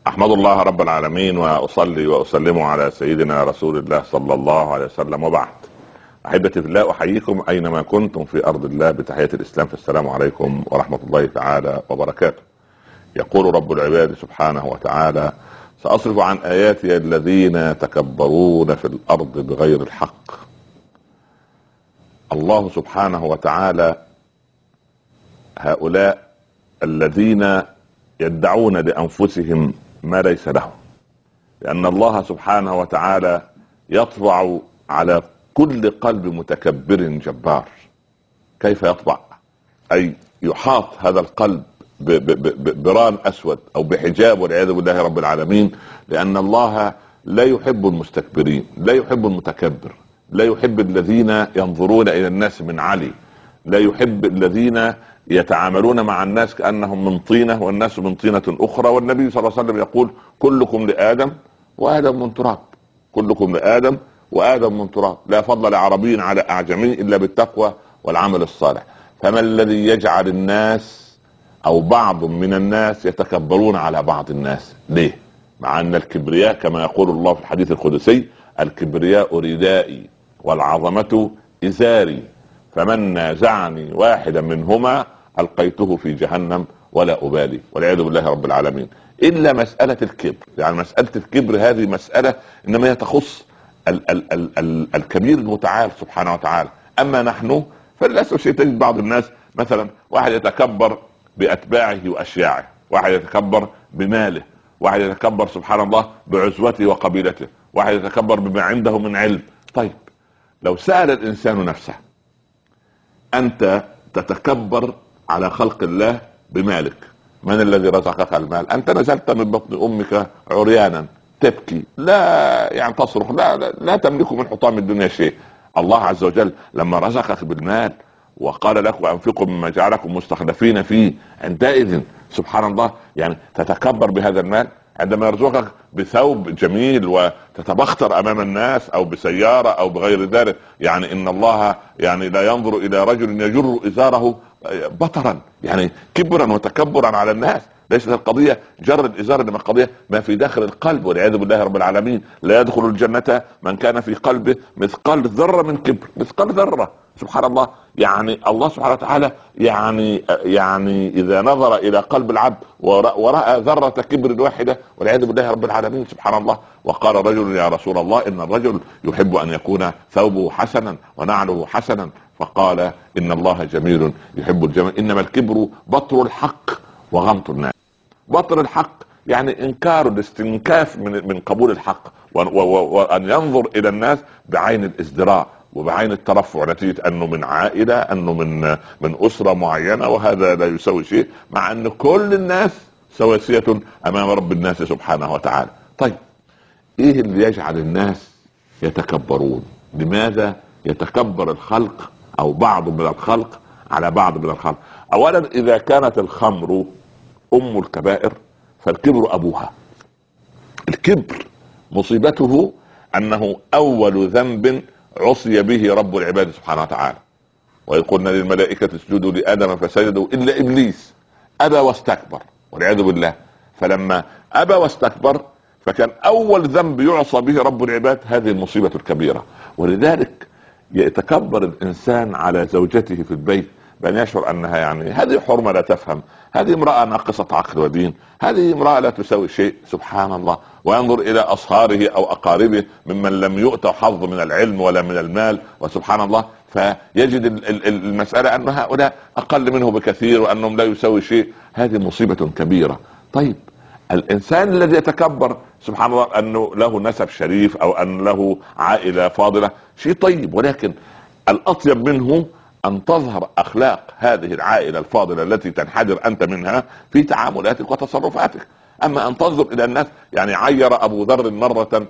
أحمد الله رب العالمين وأصلي وأسلم على سيدنا رسول الله صلى الله عليه وسلم، وبعد. أحبتي في الله، أحييكم أينما كنتم في أرض الله بتحية الإسلام، فالسلام عليكم ورحمة الله تعالى وبركاته. يقول رب العباد سبحانه وتعالى: سأصرف عن آياتي الذين يتكبرون في الأرض بغير الحق. الله سبحانه وتعالى هؤلاء الذين يدعون لأنفسهم ما ليس لهم، لأن الله سبحانه وتعالى يطبع على كل قلب متكبر جبار. كيف يطبع؟ أي يحاط هذا القلب بران أسود أو بحجاب والعياذ بالله رب العالمين، لأن الله لا يحب المستكبرين، لا يحب المتكبر، لا يحب الذين ينظرون إلى الناس من علي، لا يحب الذين يتعاملون مع الناس كأنهم من طينة والناس من طينة أخرى. والنبي صلى الله عليه وسلم يقول: كلكم لآدم وآدم من تراب، كلكم لآدم وآدم من تراب، لا فضل لعربي على أعجمي إلا بالتقوى والعمل الصالح. فما الذي يجعل الناس أو بعض من الناس يتكبرون على بعض الناس؟ ليه؟ مع أن الكبرياء كما يقول الله في الحديث القدسي: الكبرياء ردائي والعظمة إزاري، فمن نازعني واحدا منهما ألقيته في جهنم ولا أبالي، والعياذ بالله رب العالمين. إلا مسألة الكبر، يعني مسألة الكبر هذه مسألة إنما هي تخص الكبير المتعال سبحانه وتعالى. أما نحن فللأسف شيء، تجد بعض الناس مثلا واحد يتكبر بأتباعه وأشياعه، واحد يتكبر بماله، واحد يتكبر سبحان الله بعزوته وقبيلته، واحد يتكبر بما عنده من علم. طيب، لو سأل الإنسان نفسه: أنت تتكبر على خلق الله بمالك، من الذي رزقك المال؟ أنت نزلت من بطن أمك عريانا تبكي، لا يعني تصرخ، لا تملك من حطام الدنيا شيء. الله عز وجل لما رزقك بالمال وقال لك: وأنفقوا مما جعلكم مستخلفين فيه، عندئذ سبحان الله يعني تتكبر بهذا المال. عندما يرزقك بثوب جميل وتتبختر امام الناس او بسيارة او بغير ذلك، يعني ان الله يعني لا ينظر الى رجل يجر ازاره بطرا، يعني كبرا وتكبرا على الناس. ليست القضية جر الازار، انما القضية ما في داخل القلب، والعياذ بالله رب العالمين. لا يدخل الجنة من كان في قلبه مثقال ذرة من كبر، مثقال ذرة. سبحان الله، يعني الله سبحانه وتعالى يعني اذا نظر الى قلب العبد ورأى ذرة كبر واحدة، والعياذ بالله رب العالمين. سبحان الله. وقال رجل: يا رسول الله، ان الرجل يحب ان يكون ثوبه حسنا ونعله حسنا، فقال: ان الله جميل يحب الجمال، انما الكبر بطر الحق وغمط الناس. بطر الحق يعني انكار الاستنكاف من قبول الحق، وان ينظر الى الناس بعين الازدراء وبعين الترفع، نتيجة انه من عائلة، انه من اسرة معينة، وهذا لا يسوي شيء، مع ان كل الناس سواسية امام رب الناس سبحانه وتعالى. طيب، ايه اللي يجعل الناس يتكبرون؟ لماذا يتكبر الخلق او بعض من الخلق على بعض من الخلق؟ اولا، اذا كانت الخمر ام الكبائر فالكبر ابوها. الكبر مصيبته انه اول ذنب عصي به رب العباد سبحانه وتعالى. وإذ قلنا للملائكة اسجدوا لآدم فسجدوا إلا إبليس أبى واستكبر، والعياذ بالله. فلما أبى واستكبر فكان أول ذنب يعصى به رب العباد هذه المصيبة الكبيرة. ولذلك يتكبر الإنسان على زوجته في البيت بأن يشعر أنها يعني هذه حرمة لا تفهم، هذه امرأة ناقصة عقل ودين، هذه امرأة لا تساوي شيء. سبحان الله. وينظر إلى أصهاره أو أقاربه ممن لم يؤتوا حظ من العلم ولا من المال، وسبحان الله فيجد المسألة أن هؤلاء أقل منه بكثير وأنهم لا يساوي شيء. هذه مصيبة كبيرة. طيب، الإنسان الذي يتكبر سبحان الله أنه له نسب شريف أو أن له عائلة فاضلة شيء طيب، ولكن الأطيب منه أن تظهر أخلاق هذه العائلة الفاضلة التي تنحدر أنت منها في تعاملاتك وتصرفاتك. أما أن تنظر إلى الناس، يعني عير أبو ذر مرة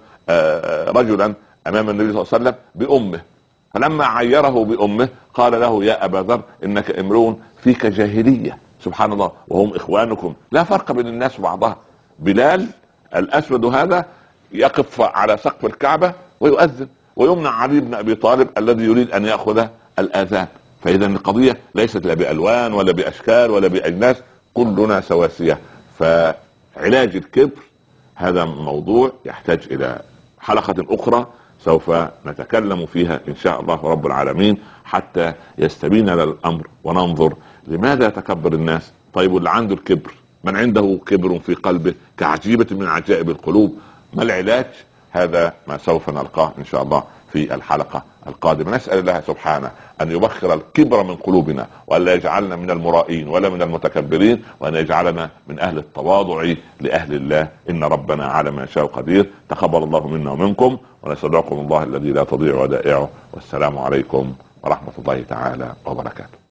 رجلا أمام النبي صلى الله عليه وسلم بأمه، فلما عيره بأمه قال له: يا أبا ذر، إنك امرؤ فيك جاهلية. سبحان الله. وهم إخوانكم، لا فرق بين الناس وبعضها. بلال الأسود هذا يقف على سقف الكعبة ويؤذن، ويمنع علي بن أبي طالب الذي يريد أن يأخذ الآذان. فإذا القضية ليست لا بألوان ولا بأشكال ولا بأجناس، كلنا سواسية. فعلاج الكبر هذا موضوع يحتاج الى حلقة اخرى سوف نتكلم فيها ان شاء الله رب العالمين، حتى يستبين لنا الامر وننظر لماذا يتكبر الناس. طيب واللي عنده الكبر، من عنده كبر في قلبه كعجيبة من عجائب القلوب، ما العلاج؟ هذا ما سوف نلقاه ان شاء الله في الحلقة القادمة. نسأل الله سبحانه ان يبخر الكبر من قلوبنا، وان لا يجعلنا من المرائين ولا من المتكبرين، وان يجعلنا من اهل التواضع لاهل الله. ان ربنا على ما يشاء قدير. تقبل الله منا ومنكم، ونستودعكم الله الذي لا تضيع ودائعه، والسلام عليكم ورحمة الله تعالى وبركاته.